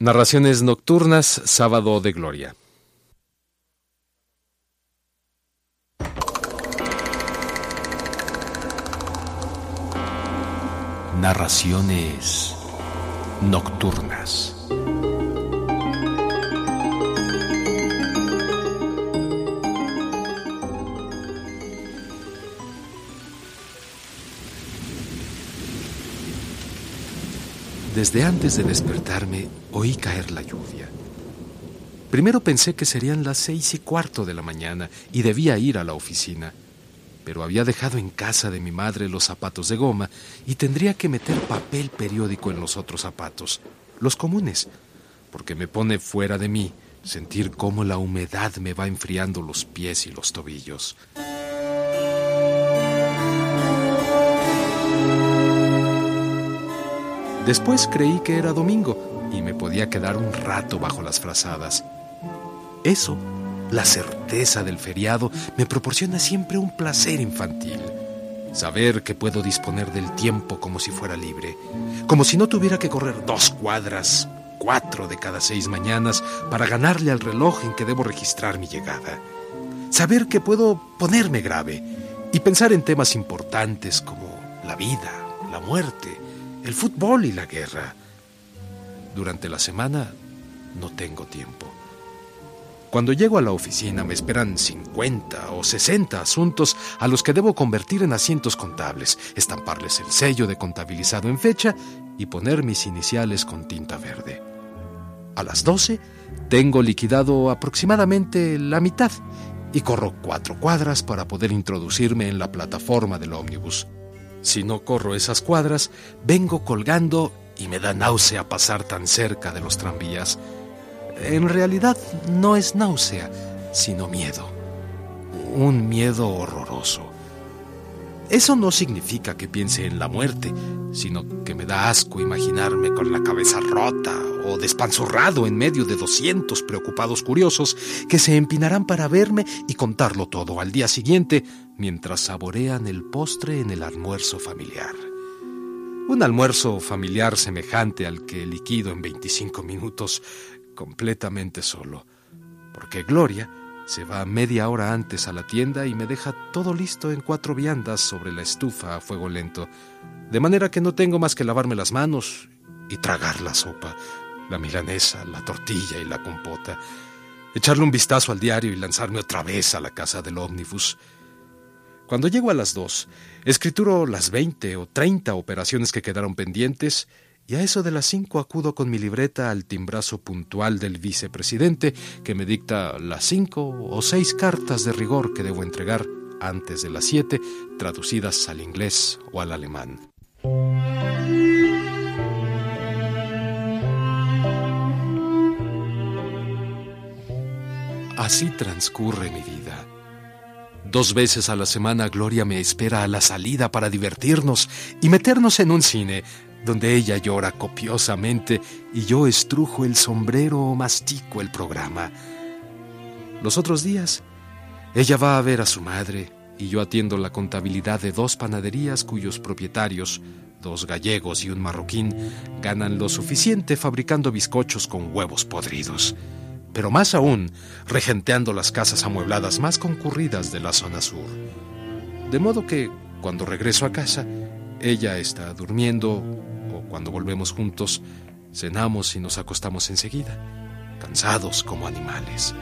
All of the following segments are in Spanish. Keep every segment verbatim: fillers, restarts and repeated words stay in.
Narraciones nocturnas, Sábado de Gloria. Narraciones nocturnas. Desde antes de despertarme, oí caer la lluvia. Primero pensé que serían las seis y cuarto de la mañana y debía ir a la oficina, pero había dejado en casa de mi madre los zapatos de goma y tendría que meter papel periódico en los otros zapatos, los comunes, porque me pone fuera de mí sentir cómo la humedad me va enfriando los pies y los tobillos. Después creí que era domingo y me podía quedar un rato bajo las frazadas. Eso, la certeza del feriado, me proporciona siempre un placer infantil. Saber que puedo disponer del tiempo como si fuera libre, como si no tuviera que correr dos cuadras, cuatro de cada seis mañanas para ganarle al reloj en que debo registrar mi llegada. Saber que puedo ponerme grave y pensar en temas importantes como la vida, la muerte, el fútbol y la guerra. Durante la semana no tengo tiempo. Cuando llego a la oficina me esperan cincuenta o sesenta asuntos a los que debo convertir en asientos contables, estamparles el sello de contabilizado en fecha y poner mis iniciales con tinta verde. A las doce tengo liquidado aproximadamente la mitad y corro cuatro cuadras para poder introducirme en la plataforma del ómnibus. Si no corro esas cuadras, vengo colgando y me da náusea pasar tan cerca de los tranvías. En realidad no es náusea, sino miedo. Un miedo horroroso. Eso no significa que piense en la muerte, sino que me da asco imaginarme con la cabeza rota o despanzurrado en medio de doscientos preocupados curiosos que se empinarán para verme y contarlo todo al día siguiente mientras saborean el postre en el almuerzo familiar. Un almuerzo familiar semejante al que liquido en veinticinco minutos completamente solo, porque Gloria se va media hora antes a la tienda y me deja todo listo en cuatro viandas sobre la estufa a fuego lento, de manera que no tengo más que lavarme las manos y tragar la sopa, la milanesa, la tortilla y la compota, echarle un vistazo al diario y lanzarme otra vez a la casa del ómnibus. Cuando llego a las dos, escrituro las veinte o treinta operaciones que quedaron pendientes y a eso de las cinco acudo con mi libreta al timbrazo puntual del vicepresidente que me dicta las cinco o seis cartas de rigor que debo entregar antes de las siete, traducidas al inglés o al alemán. Así transcurre mi vida. Dos veces a la semana Gloria me espera a la salida para divertirnos y meternos en un cine, donde ella llora copiosamente y yo estrujo el sombrero o mastico el programa. Los otros días, ella va a ver a su madre y yo atiendo la contabilidad de dos panaderías cuyos propietarios, dos gallegos y un marroquín, ganan lo suficiente fabricando bizcochos con huevos podridos. Pero más aún, regenteando las casas amuebladas más concurridas de la zona sur. De modo que, cuando regreso a casa, ella está durmiendo, o cuando volvemos juntos, cenamos y nos acostamos enseguida, cansados como animales.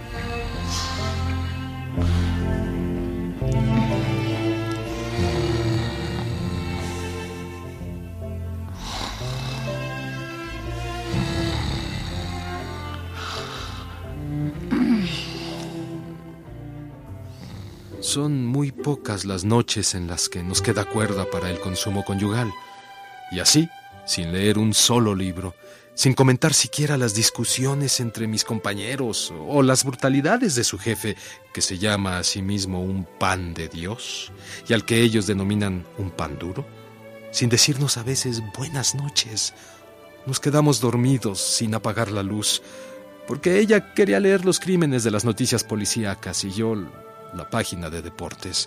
Son muy pocas las noches en las que nos queda cuerda para el consumo conyugal. Y así, sin leer un solo libro, sin comentar siquiera las discusiones entre mis compañeros o las brutalidades de su jefe, que se llama a sí mismo un pan de Dios, y al que ellos denominan un pan duro, sin decirnos a veces buenas noches, nos quedamos dormidos sin apagar la luz, porque ella quería leer los crímenes de las noticias policíacas y yo la página de deportes.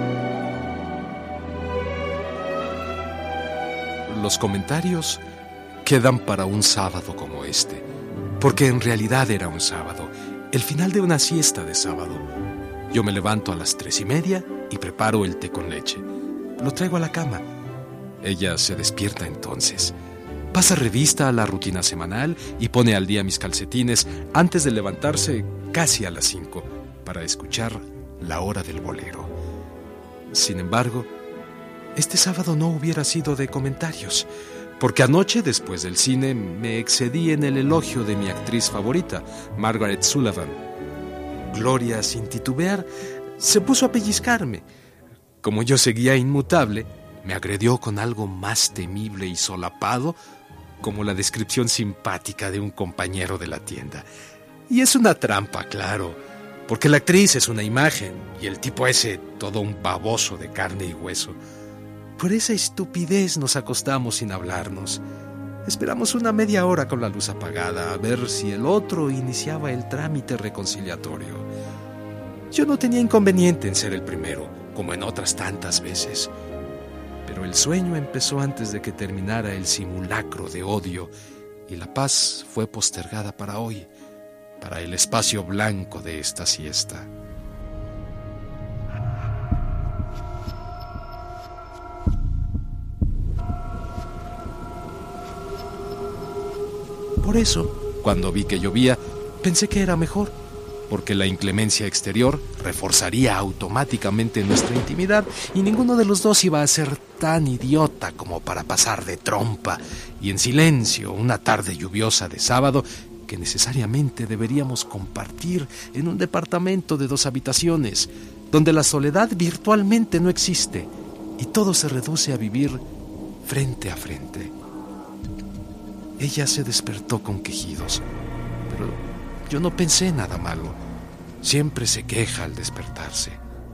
Los comentarios quedan para un sábado como este, porque en realidad era un sábado, el final de una siesta de sábado. Yo me levanto a las tres y media y preparo el té con leche. Lo traigo a la cama. Ella se despierta entonces. Pasa revista a la rutina semanal y pone al día mis calcetines antes de levantarse casi a las cinco para escuchar la hora del bolero. Sin embargo, este sábado no hubiera sido de comentarios, porque anoche, después del cine, me excedí en el elogio de mi actriz favorita, Margaret Sullivan. Gloria, sin titubear, se puso a pellizcarme. Como yo seguía inmutable, me agredió con algo más temible y solapado, como la descripción simpática de un compañero de la tienda. Y es una trampa, claro, porque la actriz es una imagen y el tipo ese todo un baboso de carne y hueso. Por esa estupidez nos acostamos sin hablarnos. Esperamos una media hora con la luz apagada a ver si el otro iniciaba el trámite reconciliatorio. Yo no tenía inconveniente en ser el primero, como en otras tantas veces. Pero el sueño empezó antes de que terminara el simulacro de odio y la paz fue postergada para hoy, para el espacio blanco de esta siesta. Por eso, cuando vi que llovía, pensé que era mejor, porque la inclemencia exterior reforzaría automáticamente nuestra intimidad y ninguno de los dos iba a ser tan idiota como para pasar de trompa y en silencio una tarde lluviosa de sábado que necesariamente deberíamos compartir en un departamento de dos habitaciones, donde la soledad virtualmente no existe y todo se reduce a vivir frente a frente. Ella se despertó con quejidos, pero yo no pensé nada malo. Siempre se queja al despertarse.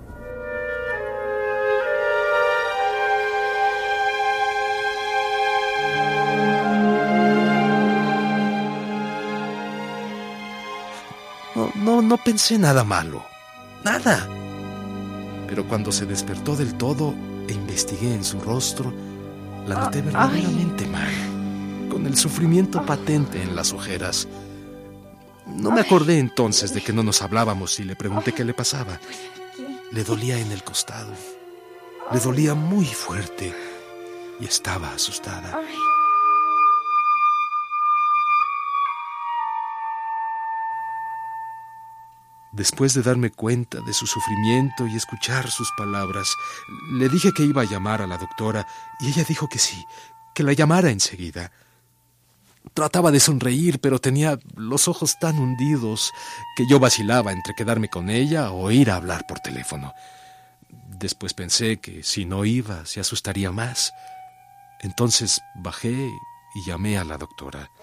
No, no, no pensé nada malo. Nada. Pero cuando se despertó del todo e investigué en su rostro, la noté verdaderamente mal, con el sufrimiento patente en las ojeras. No me acordé entonces de que no nos hablábamos y le pregunté qué le pasaba. Le dolía en el costado. Le dolía muy fuerte y estaba asustada. Después de darme cuenta de su sufrimiento y escuchar sus palabras, le dije que iba a llamar a la doctora y ella dijo que sí, que la llamara enseguida. Trataba de sonreír, pero tenía los ojos tan hundidos que yo vacilaba entre quedarme con ella o ir a hablar por teléfono. Después pensé que si no iba, se asustaría más. Entonces bajé y llamé a la doctora.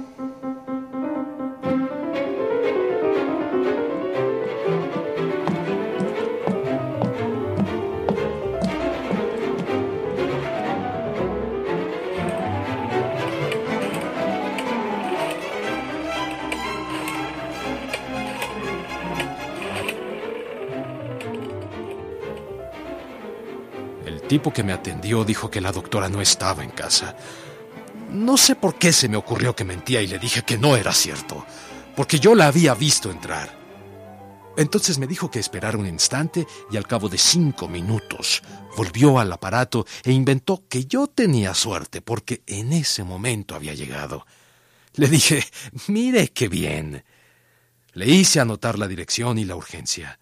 El tipo que me atendió dijo que la doctora no estaba en casa. No sé por qué se me ocurrió que mentía y le dije que no era cierto, porque yo la había visto entrar. Entonces me dijo que esperara un instante y al cabo de cinco minutos volvió al aparato e inventó que yo tenía suerte porque en ese momento había llegado. Le dije, mire qué bien. Le hice anotar la dirección y la urgencia.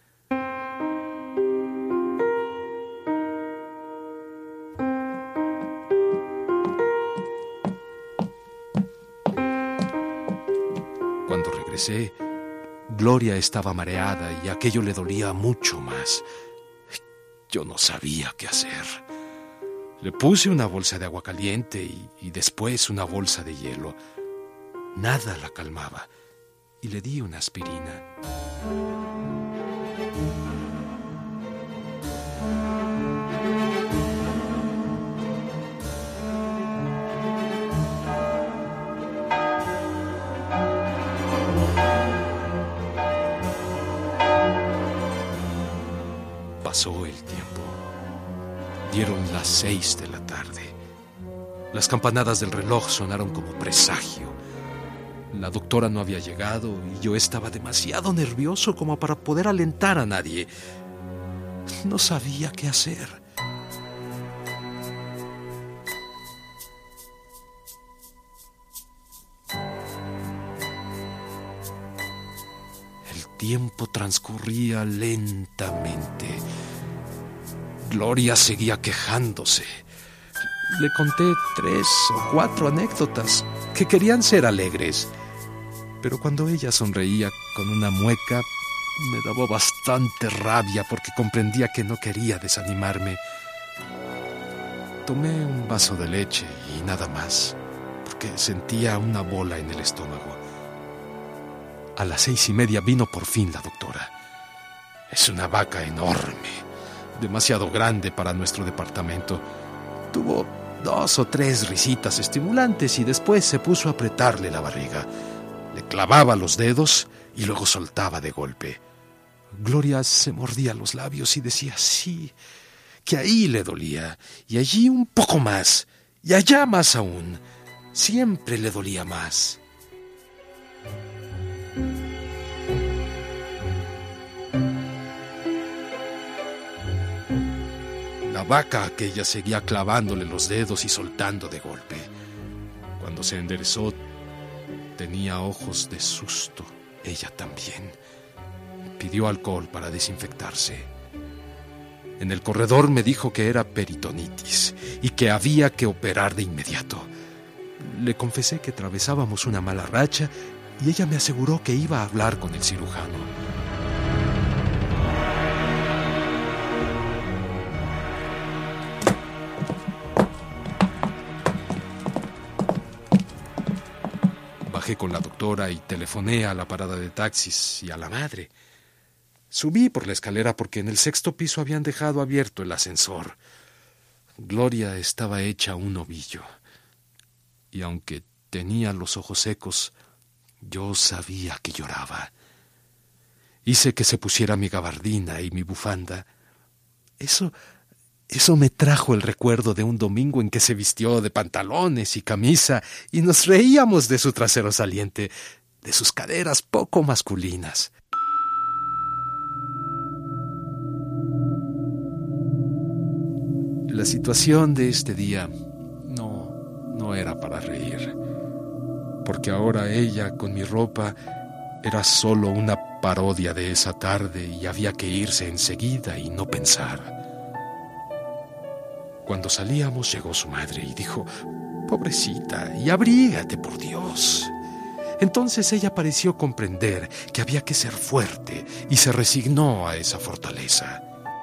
Cuando regresé, Gloria estaba mareada y aquello le dolía mucho más. Yo no sabía qué hacer. Le puse una bolsa de agua caliente y, y después una bolsa de hielo. Nada la calmaba y le di una aspirina. Pasó el tiempo. Dieron las seis de la tarde. Las campanadas del reloj sonaron como presagio. La doctora no había llegado y yo estaba demasiado nervioso como para poder alentar a nadie. No sabía qué hacer. El tiempo transcurría lentamente. Gloria seguía quejándose. Le conté tres o cuatro anécdotas que querían ser alegres, pero cuando ella sonreía con una mueca, me daba bastante rabia porque comprendía que no quería desanimarme. Tomé un vaso de leche y nada más, porque sentía una bola en el estómago. A las seis y media vino por fin la doctora. Es una vaca enorme, demasiado grande para nuestro departamento. Tuvo dos o tres risitas estimulantes y después se puso a apretarle la barriga. Le clavaba los dedos y luego soltaba de golpe. Gloria se mordía los labios y decía sí, que ahí le dolía, y allí un poco más, y allá más aún. Siempre le dolía más. La vaca aquella seguía clavándole los dedos y soltando de golpe. Cuando se enderezó, tenía ojos de susto. Ella también. Pidió alcohol para desinfectarse. En el corredor me dijo que era peritonitis y que había que operar de inmediato. Le confesé que atravesábamos una mala racha y ella me aseguró que iba a hablar con el cirujano. Bajé con la doctora y telefoné a la parada de taxis y a la madre. Subí por la escalera porque en el sexto piso habían dejado abierto el ascensor. Gloria estaba hecha un ovillo. Y aunque tenía los ojos secos, yo sabía que lloraba. Hice que se pusiera mi gabardina y mi bufanda. Eso... Eso me trajo el recuerdo de un domingo en que se vistió de pantalones y camisa y nos reíamos de su trasero saliente, de sus caderas poco masculinas. La situación de este día no, no era para reír, porque ahora ella, con mi ropa, era solo una parodia de esa tarde y había que irse enseguida y no pensar. Cuando salíamos llegó su madre y dijo, pobrecita, y abrígate por Dios. Entonces ella pareció comprender que había que ser fuerte y se resignó a esa fortaleza.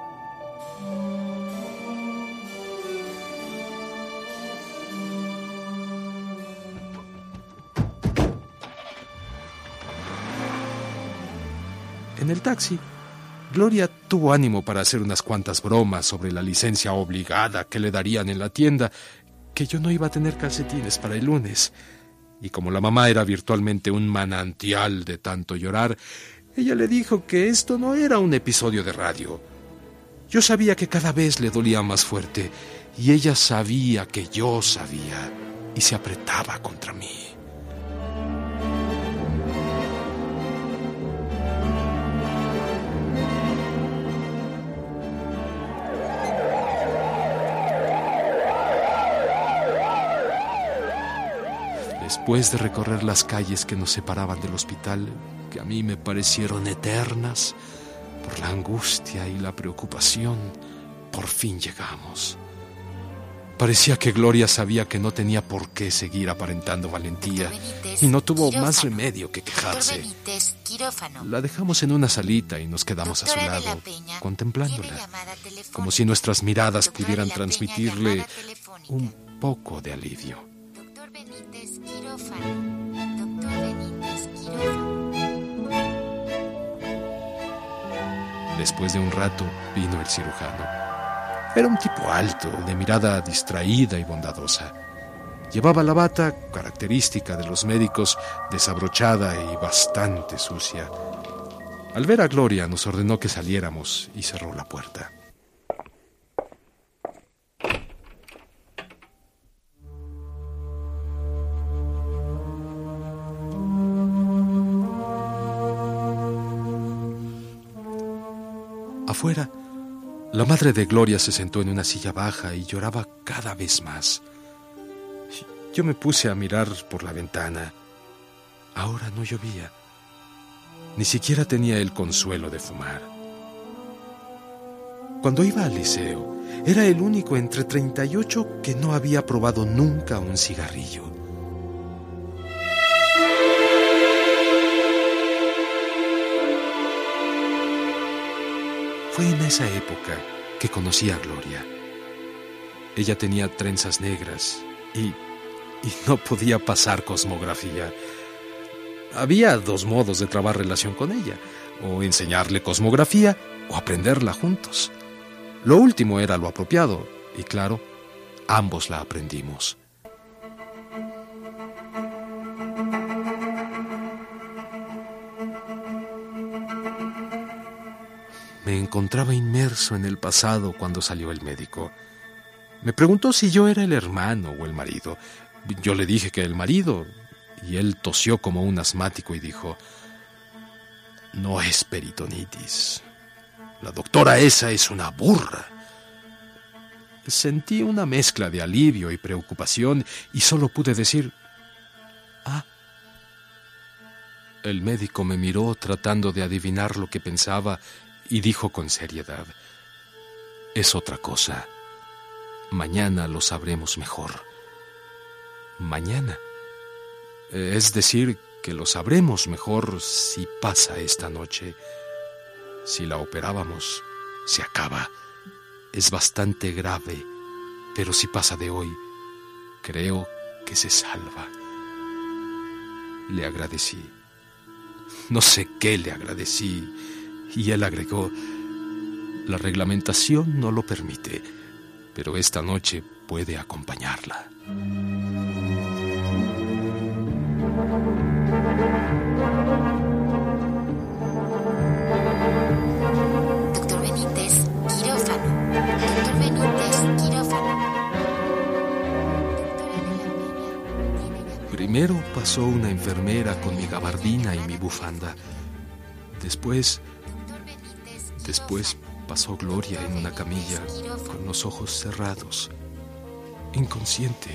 En el taxi, Gloria tuvo ánimo para hacer unas cuantas bromas sobre la licencia obligada que le darían en la tienda, que yo no iba a tener calcetines para el lunes. Y como la mamá era virtualmente un manantial de tanto llorar, ella le dijo que esto no era un episodio de radio. Yo sabía que cada vez le dolía más fuerte, y ella sabía que yo sabía, y se apretaba contra mí. Después de recorrer las calles que nos separaban del hospital, que a mí me parecieron eternas, por la angustia y la preocupación, por fin llegamos. Parecía que Gloria sabía que no tenía por qué seguir aparentando valentía y no tuvo más remedio que quejarse. La dejamos en una salita y nos quedamos a su lado, contemplándola, como si nuestras miradas pudieran transmitirle un poco de alivio. Benítez Quirófano, doctor Benítez Quirófano. Después de un rato vino el cirujano. Era un tipo alto, de mirada distraída y bondadosa. Llevaba la bata, característica de los médicos, desabrochada y bastante sucia. Al ver a Gloria nos ordenó que saliéramos y cerró la puerta. Afuera, la madre de Gloria se sentó en una silla baja y lloraba cada vez más. Yo me puse a mirar por la ventana. Ahora no llovía. Ni siquiera tenía el consuelo de fumar. Cuando iba al liceo, era el único entre treinta y ocho que no había probado nunca un cigarrillo. Fue en esa época que conocí a Gloria. Ella tenía trenzas negras y, y no podía pasar cosmografía. Había dos modos de trabar relación con ella: o enseñarle cosmografía o aprenderla juntos. Lo último era lo apropiado, y claro, ambos la aprendimos. Me encontraba inmerso en el pasado cuando salió el médico. Me preguntó si yo era el hermano o el marido. Yo le dije que el marido, y él tosió como un asmático y dijo: no es peritonitis. La doctora esa es una burra. Sentí una mezcla de alivio y preocupación y solo pude decir: ah. El médico me miró tratando de adivinar lo que pensaba y dijo con seriedad: es otra cosa. Mañana lo sabremos mejor. Mañana. Es decir, que lo sabremos mejor si pasa esta noche. Si la operábamos, se acaba. Es bastante grave, pero si pasa de hoy, creo que se salva. Le agradecí. No sé qué le agradecí. Y él agregó: la reglamentación no lo permite, pero esta noche puede acompañarla. Doctor Benítez, quirófano. Doctor Benítez, quirófano. Primero pasó una enfermera con mi gabardina y mi bufanda. Después, después pasó Gloria en una camilla con los ojos cerrados, inconsciente.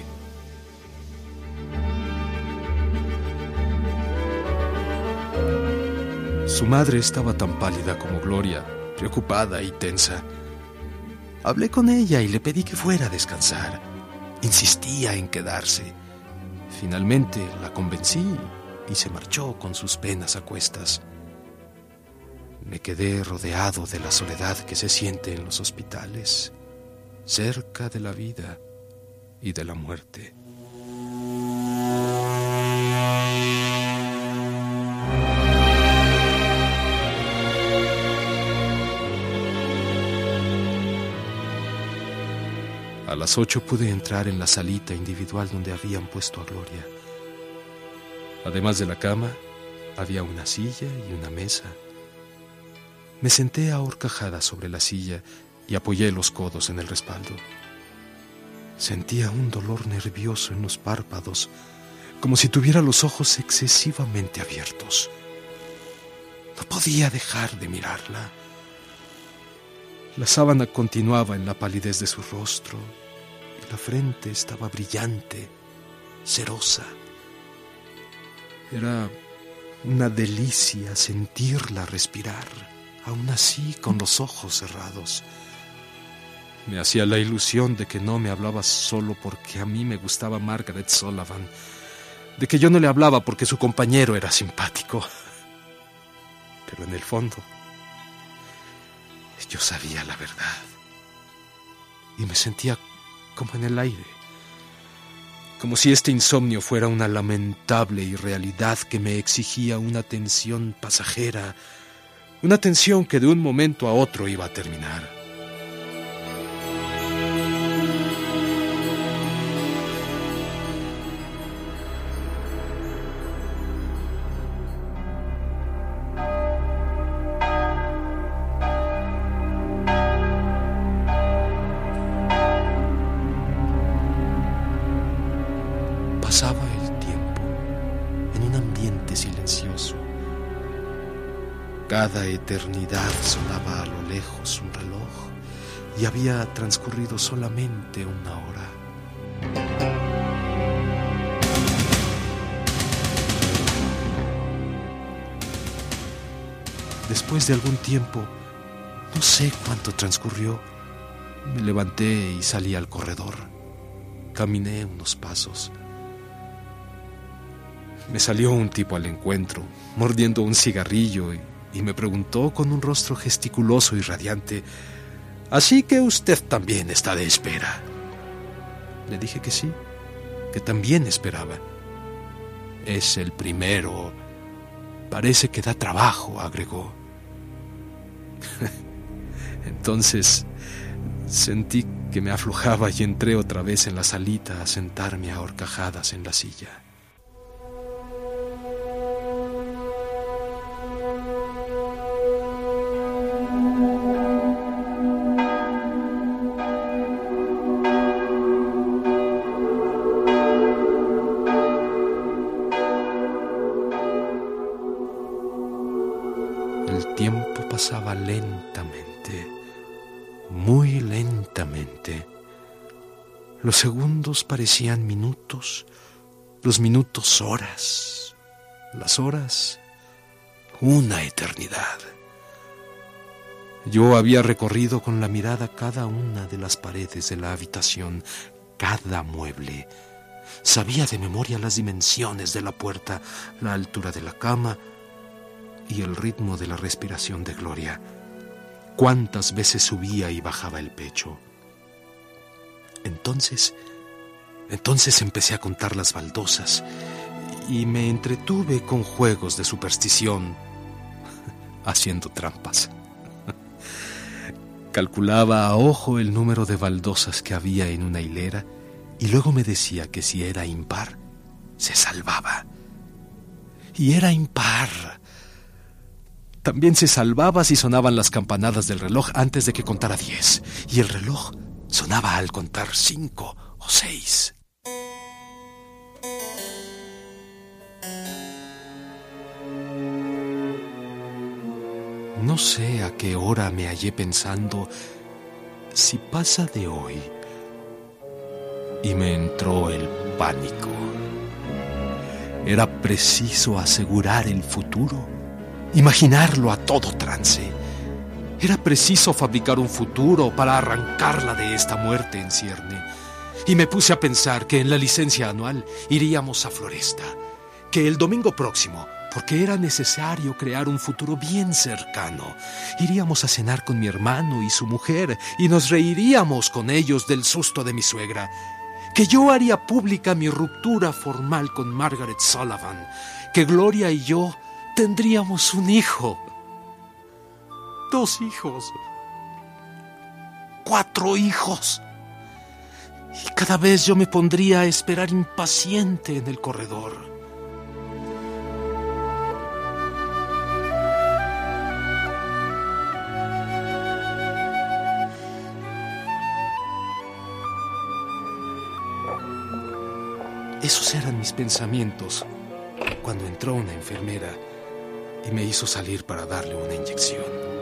Su madre estaba tan pálida como Gloria, preocupada y tensa. Hablé con ella y le pedí que fuera a descansar. Insistía en quedarse. Finalmente la convencí y se marchó con sus penas a cuestas. Me quedé rodeado de la soledad que se siente en los hospitales, cerca de la vida y de la muerte. A las ocho pude entrar en la salita individual donde habían puesto a Gloria. Además de la cama, había una silla y una mesa. Me senté ahorcajada sobre la silla y apoyé los codos en el respaldo. Sentía un dolor nervioso en los párpados, como si tuviera los ojos excesivamente abiertos. No podía dejar de mirarla. La sábana continuaba en la palidez de su rostro y la frente estaba brillante, cerosa. Era una delicia sentirla respirar, aún así con los ojos cerrados. Me hacía la ilusión de que no me hablaba solo porque a mí me gustaba Margaret Sullivan, de que yo no le hablaba porque su compañero era simpático. Pero en el fondo, yo sabía la verdad y me sentía como en el aire, como si este insomnio fuera una lamentable irrealidad que me exigía una tensión pasajera, una tensión que de un momento a otro iba a terminar. Pasaba el tiempo en un ambiente silencioso. cada eternidad sonaba a lo lejos un reloj y había transcurrido solamente una hora. Después de algún tiempo, no sé cuánto transcurrió, me levanté y salí al corredor. Caminé unos pasos. Me salió un tipo al encuentro, mordiendo un cigarrillo, y, y me preguntó con un rostro gesticuloso y radiante: «¿Así que usted también está de espera?» Le dije que sí, que también esperaba. «Es el primero. Parece que da trabajo», agregó. Entonces sentí que me aflojaba y entré otra vez en la salita a sentarme a horcajadas en la silla. El tiempo pasaba lentamente, muy lentamente. Los segundos parecían minutos, los minutos horas, las horas una eternidad. Yo había recorrido con la mirada cada una de las paredes de la habitación, cada mueble. Sabía de memoria las dimensiones de la puerta, la altura de la cama y el ritmo de la respiración de Gloria. Cuántas veces subía y bajaba el pecho. Entonces, entonces empecé a contar las baldosas y me entretuve con juegos de superstición, haciendo trampas. Calculaba a ojo el número de baldosas que había en una hilera y luego me decía que si era impar, se salvaba. Y era impar. También se salvaba si sonaban las campanadas del reloj antes de que contara diez. Y el reloj sonaba al contar cinco o seis. No sé a qué hora me hallé pensando, si pasa de hoy, y me entró el pánico. Era preciso asegurar el futuro, imaginarlo a todo trance. Era preciso fabricar un futuro para arrancarla de esta muerte en cierne. Y me puse a pensar que en la licencia anual iríamos a Floresta, que el domingo próximo, porque era necesario crear un futuro bien cercano, iríamos a cenar con mi hermano y su mujer y nos reiríamos con ellos del susto de mi suegra, que yo haría pública mi ruptura formal con Margaret Sullivan, que Gloria y yo tendríamos un hijo, dos hijos, cuatro hijos, y cada vez yo me pondría a esperar impaciente en el corredor. Esos eran mis pensamientos cuando entró una enfermera y me hizo salir para darle una inyección.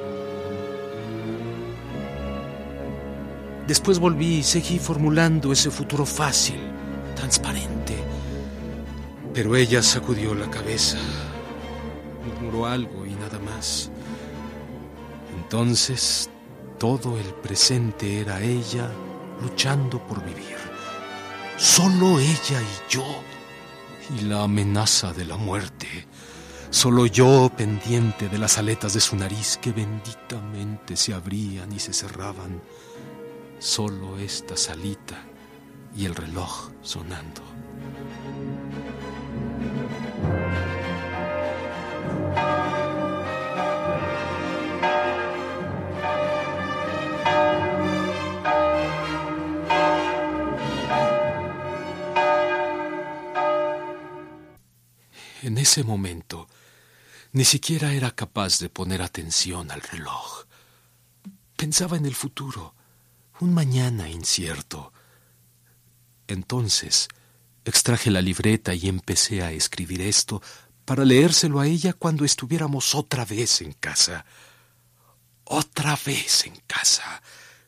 Después volví y seguí formulando ese futuro fácil, transparente. Pero ella sacudió la cabeza, murmuró algo y nada más. Entonces, todo el presente era ella luchando por vivir. Solo ella y yo, y la amenaza de la muerte. Solo yo pendiente de las aletas de su nariz que benditamente se abrían y se cerraban. Solo esta salita y el reloj sonando. En ese momento, ni siquiera era capaz de poner atención al reloj. Pensaba en el futuro, un mañana incierto. Entonces, extraje la libreta y empecé a escribir esto para leérselo a ella cuando estuviéramos otra vez en casa. Otra vez en casa.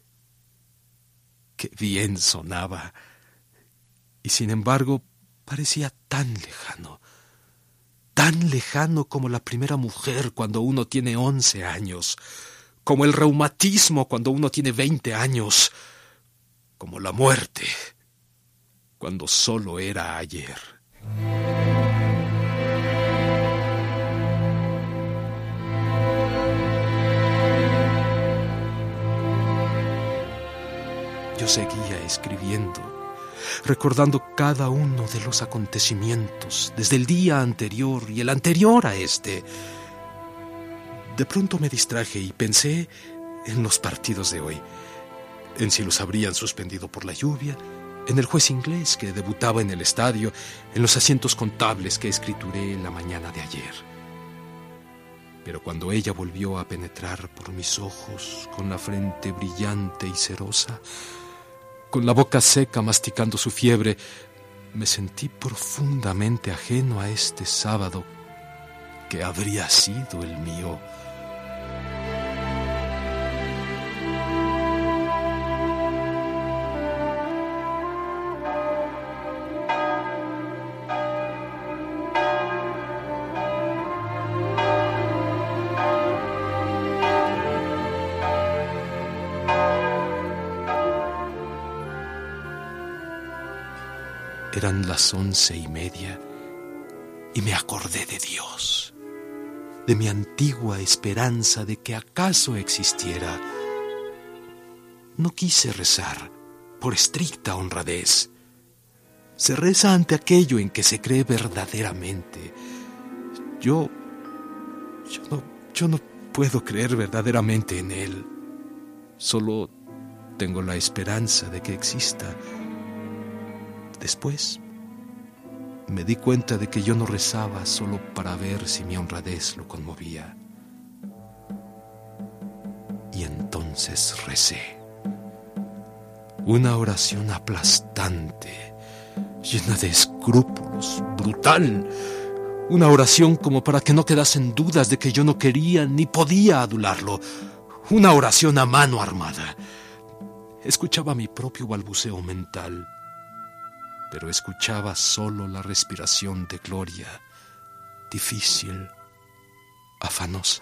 Qué bien sonaba. Y sin embargo, parecía tan lejano. Tan lejano como la primera mujer cuando uno tiene once años. Como el reumatismo cuando uno tiene veinte años. Como la muerte cuando solo era ayer. Yo seguía escribiendo, recordando cada uno de los acontecimientos desde el día anterior y el anterior a este. De pronto me distraje y pensé en los partidos de hoy, en si los habrían suspendido por la lluvia, en el juez inglés que debutaba en el estadio, en los asientos contables que escrituré la mañana de ayer. Pero cuando ella volvió a penetrar por mis ojos con la frente brillante y cerosa, con la boca seca masticando su fiebre, me sentí profundamente ajeno a este sábado que habría sido el mío. Eran las once y media y me acordé de Dios, de mi antigua esperanza de que acaso existiera. No quise rezar por estricta honradez. Se reza ante aquello en que se cree verdaderamente. Yo, yo no, yo no puedo creer verdaderamente en Él. Solo tengo la esperanza de que exista. Después me di cuenta de que yo no rezaba solo para ver si mi honradez lo conmovía. Y entonces recé. Una oración aplastante, llena de escrúpulos, brutal. Una oración como para que no quedasen dudas de que yo no quería ni podía adularlo. Una oración a mano armada. Escuchaba mi propio balbuceo mental, pero escuchaba solo la respiración de Gloria, difícil, afanosa.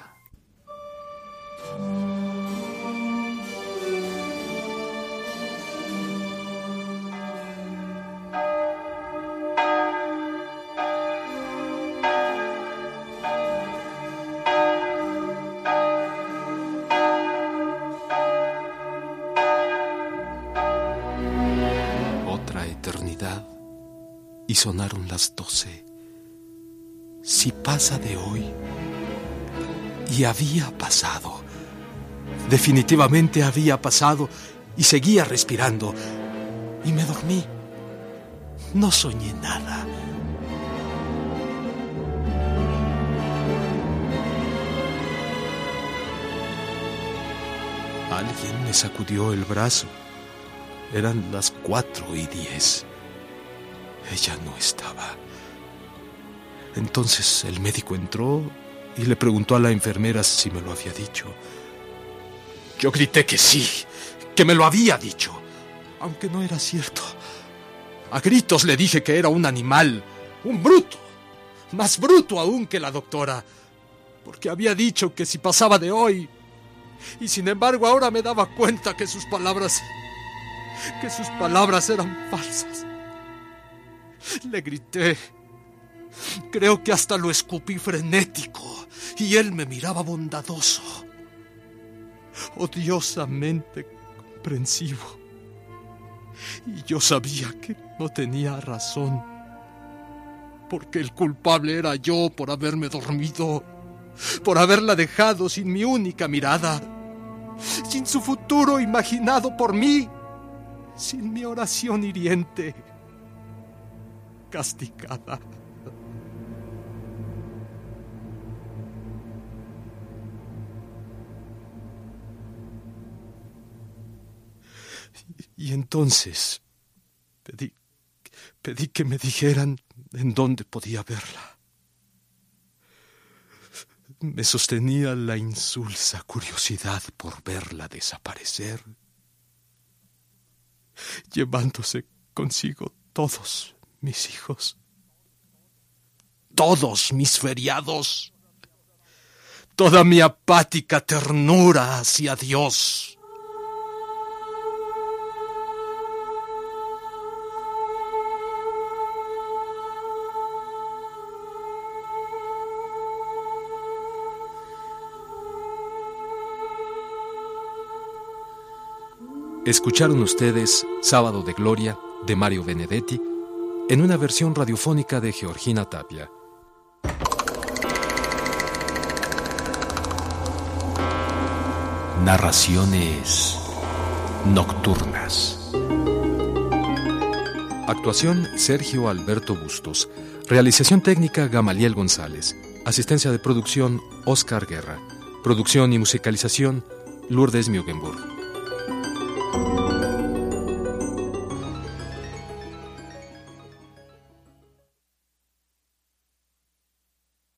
Y sonaron las doce. Si pasa de hoy. Y había pasado. Definitivamente había pasado. Y seguía respirando. Y me dormí. No soñé nada. Alguien me sacudió el brazo. Eran las cuatro y diez. Ella no estaba. Entonces el médico entró y le preguntó a la enfermera si me lo había dicho. Yo grité que sí, que me lo había dicho, aunque no era cierto. A gritos le dije que era un animal, un bruto, más bruto aún que la doctora, porque había dicho que si pasaba de hoy. Y sin embargo ahora me daba cuenta que sus palabras, que sus palabras eran falsas. Le grité. Creo que hasta lo escupí frenético y él me miraba bondadoso, odiosamente comprensivo. Y yo sabía que no tenía razón, porque el culpable era yo por haberme dormido, por haberla dejado sin mi única mirada, sin su futuro imaginado por mí, sin mi oración hiriente. Castigada. Y, y entonces pedí, pedí que me dijeran en dónde podía verla. me sostenía la insulsa curiosidad por verla desaparecer, llevándose consigo todos mis hijos, todos mis feriados, toda mi apática ternura hacia Dios. Escucharon ustedes Sábado de Gloria, de Mario Benedetti, en una versión radiofónica de Georgina Tapia. Narraciones nocturnas. Actuación: Sergio Alberto Bustos. Realización técnica: Gamaliel González. Asistencia de producción: Oscar Guerra. Producción y musicalización: Lourdes Mugenburg.